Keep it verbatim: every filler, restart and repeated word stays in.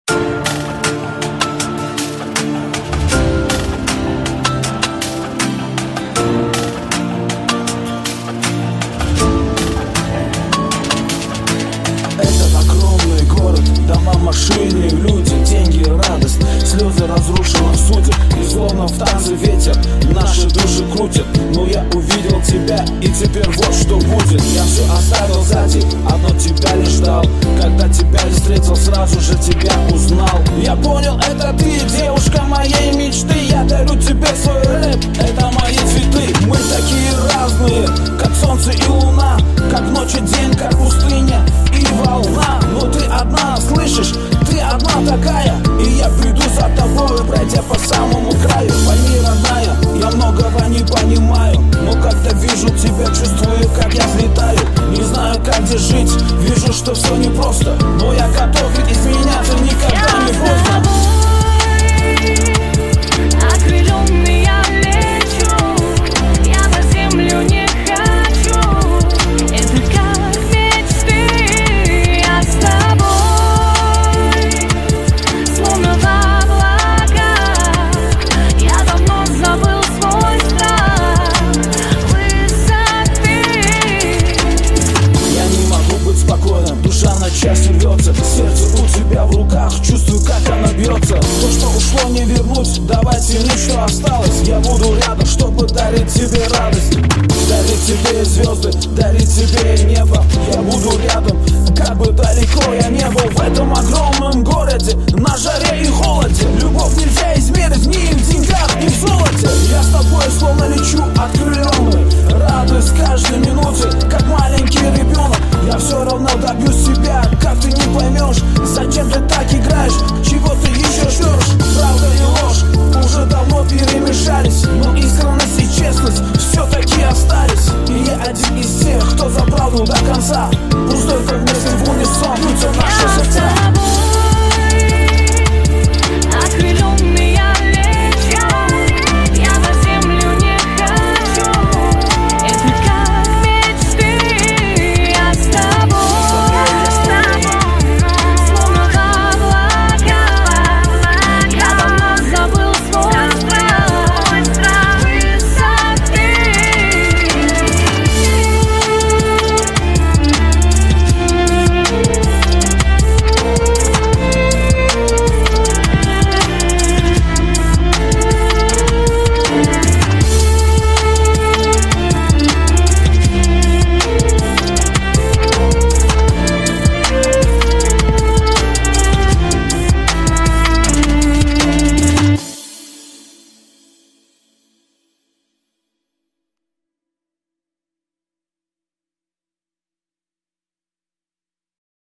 Машины, люди, деньги, радость, слезы разрушенных судеб. И словно в танце ветер наши души крутят. Но я увидел тебя, и теперь вот что будет. Я все оставил сзади, одно тебя лишь ждал. Когда тебя встретил, сразу же тебя узнал. Я понял, это ты, девушка моей мечты. Я дарю тебе свой рэп, это мои цветы. Мы такие разные, как солнце и луна, как ночь и день, как пустыня и волна. Но ты одна, слышишь? Ты одна такая, и я приду за тобой, пройдя по самому краю. Пойми, родная, я многого не понимаю, но когда вижу тебя, чувствую, как я взлетаю. Не знаю, как где жить, вижу, что все непросто, но я готов, ведь изменяться никогда не поздно. Окрыленный я лечу, я на землю не хочу. Это как мечты, я с тобой. Душа на части рвется, сердце у тебя в руках, чувствую, как она бьется. То, что ушло, не вернуть, давай цени, что осталось. Я буду рядом, чтобы дарить тебе радость, дарить тебе звезды,